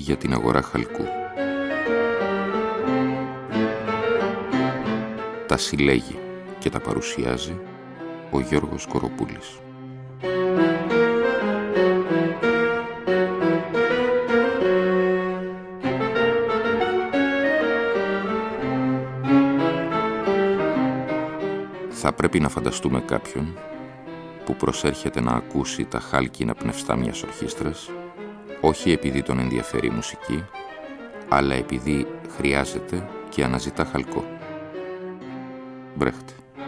για την αγορά χαλκού. Τα συλλέγει και τα παρουσιάζει ο Γιώργος Κοροπούλης. Θα πρέπει να φανταστούμε κάποιον που προσέρχεται να ακούσει τα χάλκινα πνευστά μιας ορχήστρας, όχι επειδή τον ενδιαφέρει η μουσική, αλλά επειδή χρειάζεται και αναζητά χαλκό. Μπρέχτ.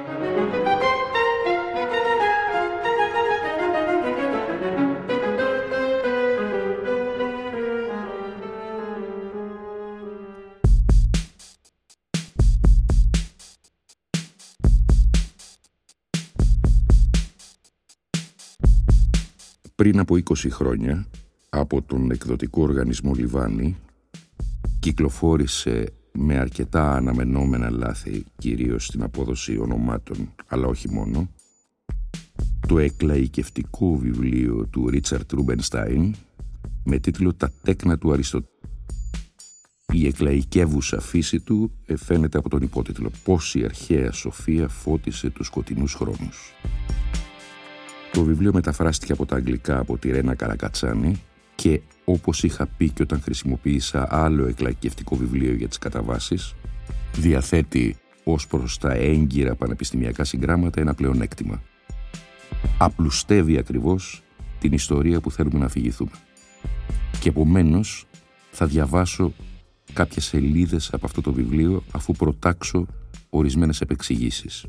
Πριν από 20 χρόνια, από τον εκδοτικό οργανισμό Λιβάνι, κυκλοφόρησε με αρκετά αναμενόμενα λάθη, κυρίως στην απόδοση ονομάτων, αλλά όχι μόνο, το εκλαϊκευτικό βιβλίο του Ρίτσαρντ Ρούμπενστάιν με τίτλο «Τα τέκνα του Αριστοτέλη». Η εκλαϊκεύουσα φύση του φαίνεται από τον υπότιτλο «Πώς η αρχαία σοφία φώτισε τους σκοτεινούς χρόνους». Το βιβλίο μεταφράστηκε από τα αγγλικά από τη Ρένα Καρακατσάνη και, όπως είχα πει και όταν χρησιμοποίησα άλλο εκλαϊκευτικό βιβλίο για τις καταβάσεις, διαθέτει ως προς τα έγκυρα πανεπιστημιακά συγγράμματα ένα πλεονέκτημα. Απλουστεύει ακριβώς την ιστορία που θέλουμε να αφηγηθούμε. Και επομένως θα διαβάσω κάποιες σελίδες από αυτό το βιβλίο αφού προτάξω ορισμένες επεξηγήσεις.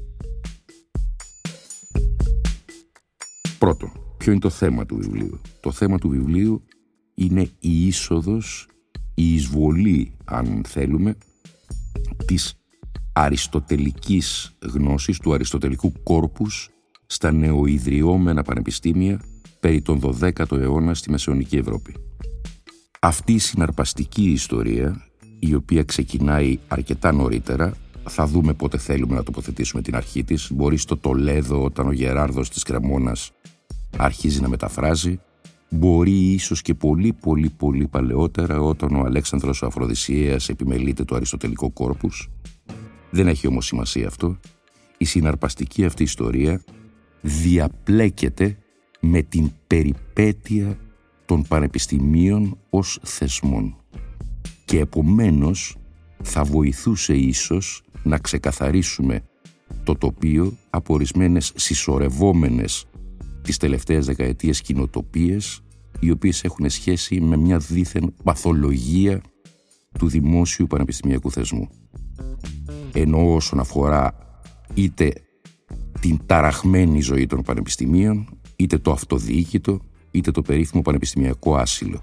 Πρώτον, ποιο είναι το θέμα του βιβλίου? Το θέμα του βιβλίου είναι η είσοδος, η εισβολή, αν θέλουμε, της αριστοτελικής γνώσης, του αριστοτελικού κόρπους στα νεοειδρυόμενα πανεπιστήμια περί τον 12ο αιώνα στη Μεσαιωνική Ευρώπη. Αυτή η συναρπαστική ιστορία, η οποία ξεκινάει αρκετά νωρίτερα, θα δούμε πότε θέλουμε να τοποθετήσουμε την αρχή της, μπορεί στο Τολέδο όταν ο Γεράρδος της Κρεμόνας αρχίζει να μεταφράζει, μπορεί ίσως και πολύ παλαιότερα όταν ο Αλέξανδρος ο Αφροδισιαίας επιμελείται το αριστοτελικό κόρπους. Δεν έχει όμως σημασία αυτό. Η συναρπαστική αυτή ιστορία διαπλέκεται με την περιπέτεια των πανεπιστημίων ως θεσμών και επομένως θα βοηθούσε ίσως να ξεκαθαρίσουμε το τοπίο από ορισμένες συσσωρευόμενες τις τελευταίες δεκαετίες κοινοτοπίες, οι οποίες έχουν σχέση με μια δίθεν παθολογία του δημόσιου πανεπιστημιακού θεσμού. Ενώ όσον αφορά είτε την ταραχμένη ζωή των πανεπιστημίων, είτε το αυτοδιοίκητο, είτε το περίφημο πανεπιστημιακό άσυλο.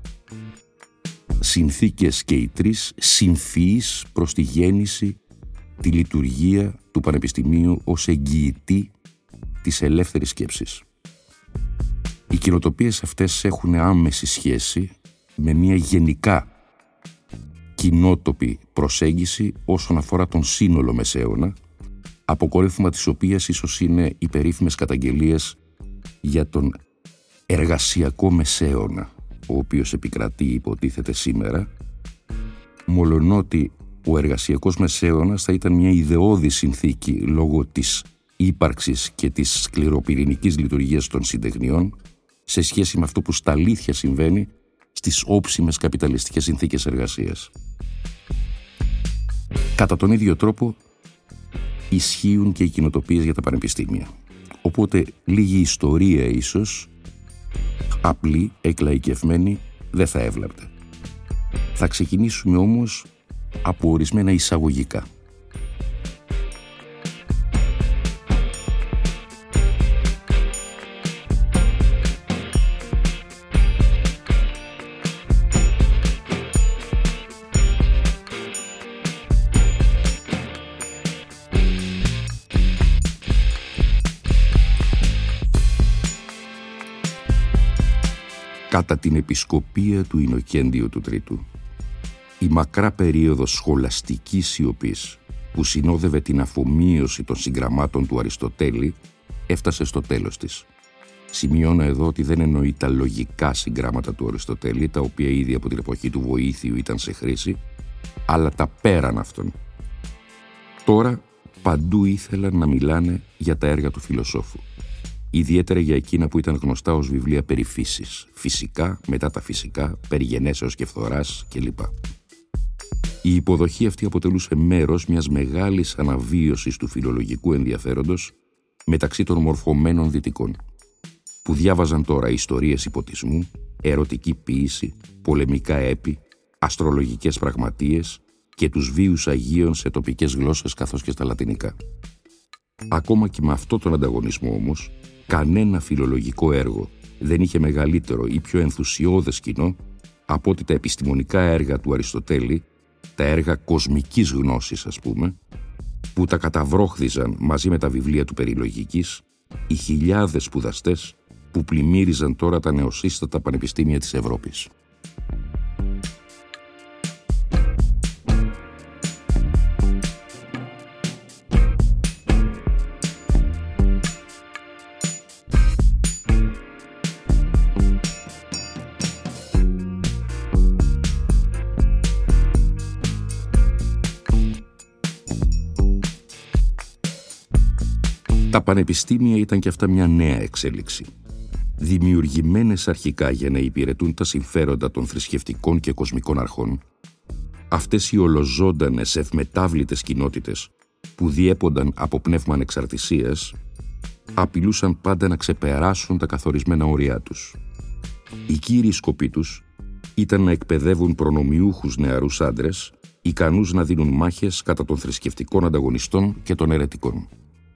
Συνθήκες και οι τρεις συμφυείς προς τη γέννηση, τη λειτουργία του πανεπιστημίου ως εγγυητή της ελεύθερης σκέψης. Οι κοινοτοπίες αυτές έχουν άμεση σχέση με μια γενικά κοινότοπη προσέγγιση όσον αφορά τον σύνολο μεσαίωνα, αποκορύφωμα της οποίας ίσως είναι οι περίφημες καταγγελίες για τον εργασιακό μεσαίωνα, ο οποίος επικρατεί υποτίθεται σήμερα, μολονότι ο εργασιακός μεσαίωνας θα ήταν μια ιδεώδη συνθήκη λόγω της ύπαρξης και της σκληροπυρηνικής λειτουργίας των συντεχνιών σε σχέση με αυτό που στα αλήθεια συμβαίνει στις όψιμες καπιταλιστικές συνθήκες εργασίας. Κατά τον ίδιο τρόπο ισχύουν και οι κοινοτοπίες για τα πανεπιστήμια. Οπότε λίγη ιστορία ίσως, απλή, εκλαϊκευμένη, δεν θα έβλεπτε. Θα ξεκινήσουμε όμως από ορισμένα εισαγωγικά. Κατά την επισκοπία του Ινοκέντιου του Τρίτου, η μακρά περίοδος σχολαστικής σιωπής που συνόδευε την αφομοίωση των συγγραμμάτων του Αριστοτέλη έφτασε στο τέλος της. Σημειώνω εδώ ότι δεν εννοεί τα λογικά συγγράμματα του Αριστοτέλη, τα οποία ήδη από την εποχή του Βοήθειου ήταν σε χρήση, αλλά τα πέραν αυτών. Τώρα παντού ήθελαν να μιλάνε για τα έργα του φιλοσόφου, ιδιαίτερα για εκείνα που ήταν γνωστά ως βιβλία περί φύσης, φυσικά, μετά τα φυσικά, περί γενέσεως και φθοράς κλπ. Η υποδοχή αυτή αποτελούσε μέρος μιας μεγάλης αναβίωσης του φιλολογικού ενδιαφέροντος μεταξύ των μορφωμένων δυτικών, που διάβαζαν τώρα ιστορίες υποτισμού, ερωτική ποίηση, πολεμικά έπι, αστρολογικές πραγματείες και τους βίους Αγίων σε τοπικές γλώσσες καθώς και στα λατινικά. Ακόμα και με αυτόν τον ανταγωνισμό όμως, κανένα φιλολογικό έργο δεν είχε μεγαλύτερο ή πιο ενθουσιώδες κοινό από ότι τα επιστημονικά έργα του Αριστοτέλη, τα έργα κοσμικής γνώσης ας πούμε, που τα καταβρόχθιζαν μαζί με τα βιβλία του περί λογικής οι χιλιάδες σπουδαστές που πλημμύριζαν τώρα τα νεοσύστατα πανεπιστήμια της Ευρώπης. Τα πανεπιστήμια ήταν και αυτά μια νέα εξέλιξη. Δημιουργημένες αρχικά για να υπηρετούν τα συμφέροντα των θρησκευτικών και κοσμικών αρχών, αυτές οι ολοζώντανες ευμετάβλητες κοινότητες που διέπονταν από πνεύμα ανεξαρτησίας, απειλούσαν πάντα να ξεπεράσουν τα καθορισμένα όρια τους. Οι κύριοι σκοποί τους ήταν να εκπαιδεύουν προνομιούχους νεαρούς άντρες, ικανούς να δίνουν μάχες κατά των θρησκευτικών ανταγωνιστών και των αιρετικών.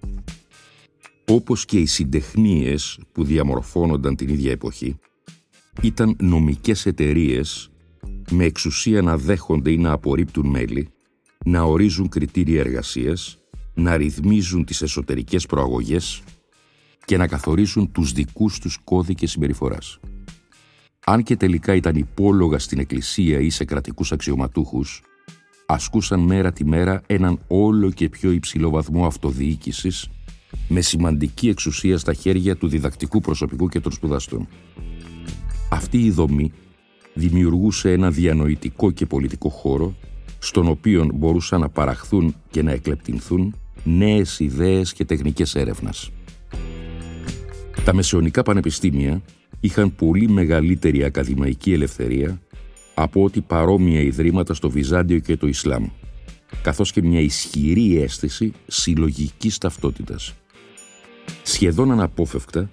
Όπως και οι συντεχνίες που διαμορφώνονταν την ίδια εποχή, ήταν νομικές εταιρείες με εξουσία να δέχονται ή να απορρίπτουν μέλη, να ορίζουν κριτήρια εργασίας, να ρυθμίζουν τις εσωτερικές προαγωγές και να καθορίζουν τους δικούς τους κώδικες συμπεριφοράς. Αν και τελικά ήταν υπόλογα στην εκκλησία ή σε κρατικούς αξιωματούχους, ασκούσαν μέρα τη μέρα έναν όλο και πιο υψηλό βαθμό αυτοδιοίκησης, με σημαντική εξουσία στα χέρια του διδακτικού προσωπικού και των σπουδαστών. Αυτή η δομή δημιουργούσε ένα διανοητικό και πολιτικό χώρο, στον οποίο μπορούσαν να παραχθούν και να εκλεπτυνθούν νέες ιδέες και τεχνικές έρευνας. Τα μεσαιωνικά πανεπιστήμια είχαν πολύ μεγαλύτερη ακαδημαϊκή ελευθερία από ό,τι παρόμοια ιδρύματα στο Βυζάντιο και το Ισλάμ, καθώς και μια ισχυρή αίσθηση συλλογικής ταυτότητας. Σχεδόν αναπόφευκτα,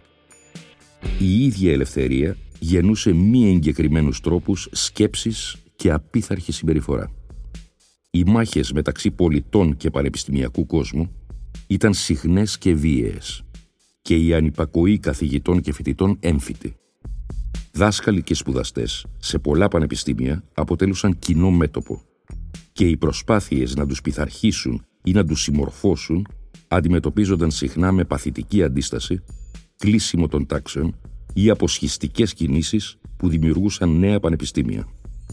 η ίδια ελευθερία γεννούσε μη εγκεκριμένους τρόπους σκέψης και απίθαρχη συμπεριφορά. Οι μάχες μεταξύ πολιτών και πανεπιστημιακού κόσμου ήταν συχνές και βίαιες και η ανυπακοή καθηγητών και φοιτητών έμφυτη. Δάσκαλοι και σπουδαστές σε πολλά πανεπιστήμια αποτέλουσαν κοινό μέτωπο και οι προσπάθειες να τους πειθαρχήσουν ή να τους συμμορφώσουν αντιμετωπίζονταν συχνά με παθητική αντίσταση, κλείσιμο των τάξεων ή αποσχιστικές κινήσεις που δημιουργούσαν νέα πανεπιστήμια.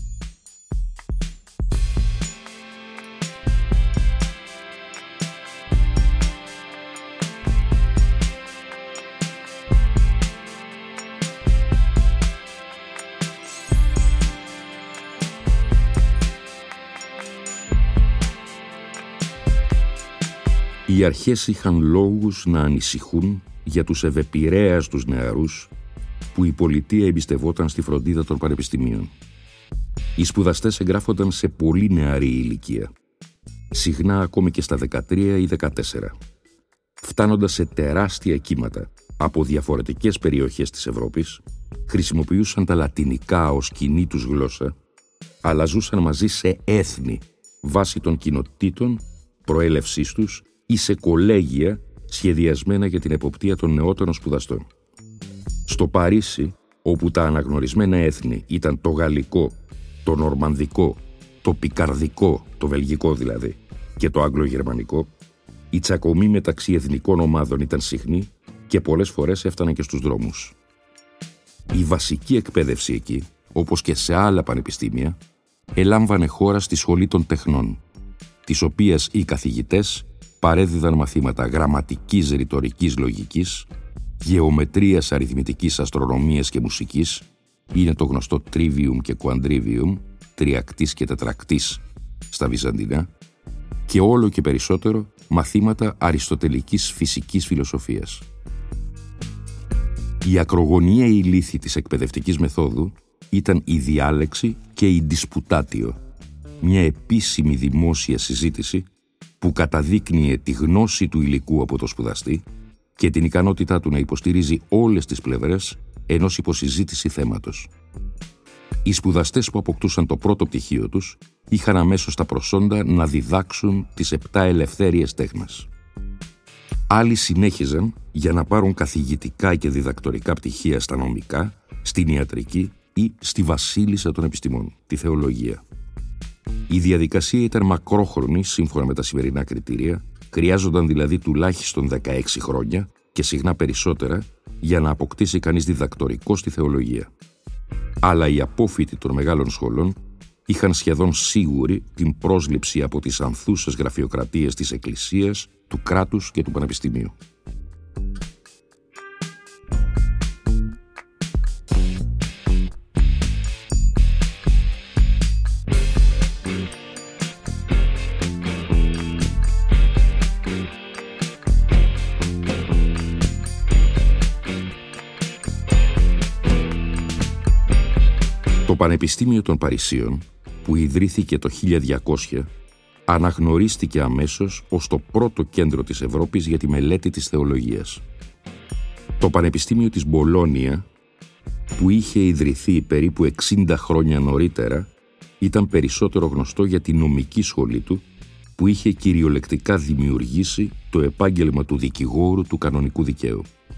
Οι αρχές είχαν λόγους να ανησυχούν για τους ευεπηρέαστους νεαρούς που η πολιτεία εμπιστευόταν στη φροντίδα των πανεπιστημίων. Οι σπουδαστές εγγράφονταν σε πολύ νεαρή ηλικία, συχνά ακόμη και στα 13 ή 14, φτάνοντας σε τεράστια κύματα από διαφορετικές περιοχές της Ευρώπης, χρησιμοποιούσαν τα λατινικά ως κοινή τους γλώσσα, αλλά ζούσαν μαζί σε έθνη βάσει των κοινοτήτων προέλευσής τους ή σε κολέγια σχεδιασμένα για την εποπτεία των νεότερων σπουδαστών. Στο Παρίσι, όπου τα αναγνωρισμένα έθνη ήταν το γαλλικό, το νορμανδικό, το πικαρδικό, το βελγικό δηλαδή, και το αγγλογερμανικό, η τσακωμή μεταξύ εθνικών ομάδων ήταν συχνή και πολλές φορές έφταναν και στους δρόμους. Η βασική εκπαίδευση εκεί, όπως και σε άλλα πανεπιστήμια, ελάμβανε χώρα στη Σχολή των Τεχνών, της οποίας οι καθηγητές παρέδιδαν μαθήματα γραμματικής ρητορικής λογικής γεωμετρίας, αριθμητικής, αστρονομίας και μουσικής είναι το γνωστό τρίβιουμ και κουαντρίβιουμ, τριακτής και τετρακτής στα Βυζαντινά, και όλο και περισσότερο μαθήματα αριστοτελικής φυσικής φιλοσοφίας. Η ακρογωνιαία λύθη της εκπαιδευτικής μεθόδου ήταν η διάλεξη και η διспuttatio, μια επίσημη δημόσια συζήτηση που καταδείκνυε τη γνώση του υλικού από το σπουδαστή και την ικανότητά του να υποστηρίζει όλες τις πλευρές ενός υποσυζήτηση θέματος. Οι σπουδαστές που αποκτούσαν το πρώτο πτυχίο τους είχαν αμέσως τα προσόντα να διδάξουν τις 7 ελευθέριες τέχνες. Άλλοι συνέχιζαν για να πάρουν καθηγητικά και διδακτορικά πτυχία στα νομικά, στην ιατρική ή στη βασίλισσα των επιστημών, τη θεολογία. Η διαδικασία ήταν μακρόχρονη σύμφωνα με τα σημερινά κριτήρια, χρειάζονταν δηλαδή τουλάχιστον 16 χρόνια και συχνά περισσότερα για να αποκτήσει κανείς διδακτορικό στη θεολογία. Αλλά οι απόφοιτοι των μεγάλων σχολών είχαν σχεδόν σίγουρη την πρόσληψη από τις ανθούσες γραφειοκρατίες της Εκκλησίας, του κράτους και του Πανεπιστημίου. Το Πανεπιστήμιο των Παρισίων, που ιδρύθηκε το 1200, αναγνωρίστηκε αμέσως ως το πρώτο κέντρο της Ευρώπης για τη μελέτη της θεολογίας. Το Πανεπιστήμιο της Μπολόνια, που είχε ιδρυθεί περίπου 60 χρόνια νωρίτερα, ήταν περισσότερο γνωστό για τη νομική σχολή του, που είχε κυριολεκτικά δημιουργήσει το επάγγελμα του δικηγόρου του κανονικού δικαίου.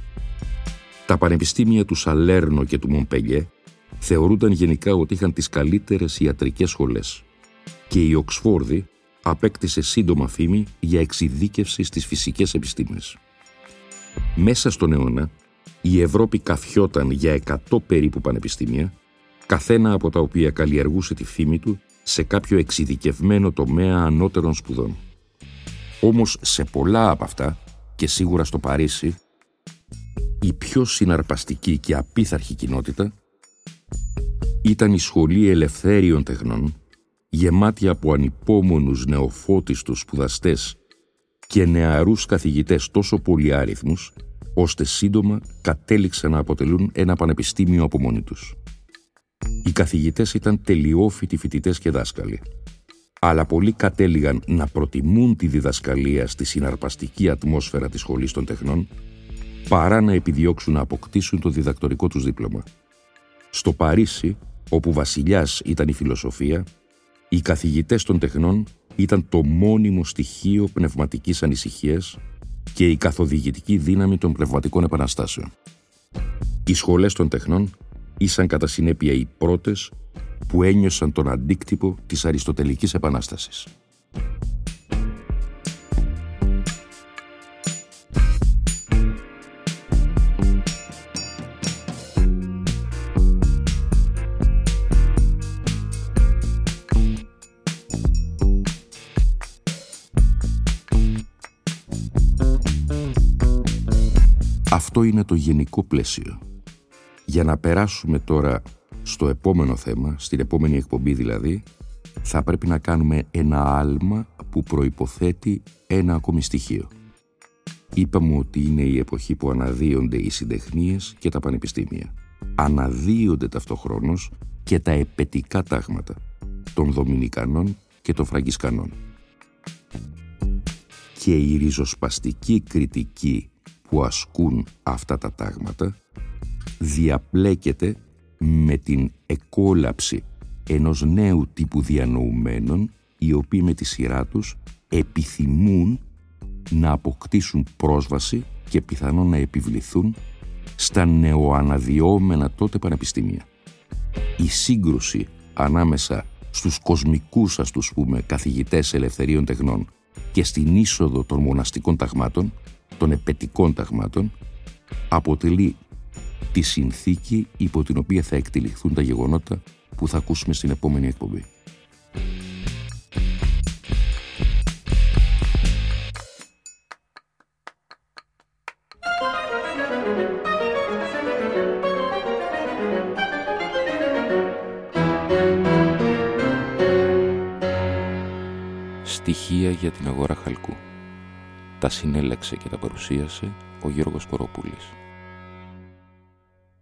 Τα πανεπιστήμια του Σαλέρνο και του Μομπελιέ θεωρούνταν γενικά ότι είχαν τις καλύτερες ιατρικές σχολές και η Οξφόρδη απέκτησε σύντομα φήμη για εξειδίκευση στις φυσικές επιστήμες. Μέσα στον αιώνα, η Ευρώπη καθιόταν για 100 περίπου πανεπιστήμια, καθένα από τα οποία καλλιεργούσε τη φήμη του σε κάποιο εξειδικευμένο τομέα ανώτερων σπουδών. Όμως σε πολλά από αυτά, και σίγουρα στο Παρίσι, η πιο συναρπαστική και απίθαρχη κοινότητα ήταν η Σχολή Ελευθέριων Τεχνών, γεμάτη από ανυπόμονους νεοφώτιστους σπουδαστές και νεαρούς καθηγητές τόσο πολυάριθμους, ώστε σύντομα κατέληξαν να αποτελούν ένα πανεπιστήμιο από μόνοι τους. Οι καθηγητές ήταν τελειόφοιτοι φοιτητές και δάσκαλοι, αλλά πολλοί κατέληγαν να προτιμούν τη διδασκαλία στη συναρπαστική ατμόσφαιρα της Σχολής των Τεχνών, παρά να επιδιώξουν να αποκτήσουν το διδακτορικό τους δίπλωμα. Στο Παρίσι, όπου βασιλιάς ήταν η φιλοσοφία, οι καθηγητές των τεχνών ήταν το μόνιμο στοιχείο πνευματικής ανησυχίας και η καθοδηγητική δύναμη των πνευματικών επαναστάσεων. Οι σχολές των τεχνών ήσαν κατά συνέπεια οι πρώτες που ένιωσαν τον αντίκτυπο της αριστοτελικής επανάστασης. Αυτό είναι το γενικό πλαίσιο. Για να περάσουμε τώρα στο επόμενο θέμα, στην επόμενη εκπομπή δηλαδή, θα πρέπει να κάνουμε ένα άλμα που προϋποθέτει ένα ακόμη στοιχείο. Είπαμε ότι είναι η εποχή που αναδύονται οι συντεχνίες και τα πανεπιστήμια. Αναδύονται ταυτοχρόνως και τα επετικά τάγματα των Δομινικανών και των Φραγκισκανών. Και η ριζοσπαστική κριτική που ασκούν αυτά τα τάγματα διαπλέκεται με την εκόλαψη ενός νέου τύπου διανοουμένων, οι οποίοι με τη σειρά τους επιθυμούν να αποκτήσουν πρόσβαση και πιθανόν να επιβληθούν στα νεοαναδυόμενα τότε πανεπιστήμια. Η σύγκρουση ανάμεσα στους κοσμικούς, ας τους πούμε, καθηγητές ελευθερίων τεχνών και στην είσοδο των μοναστικών ταγμάτων, των επετικών ταγμάτων, αποτελεί τη συνθήκη υπό την οποία θα εκτυλιχθούν τα γεγονότα που θα ακούσουμε στην επόμενη εκπομπή. Στοιχεία για την αγορά χαλκού. Τα συνέλεξε και τα παρουσίασε ο Γιώργος Κοροπούλης.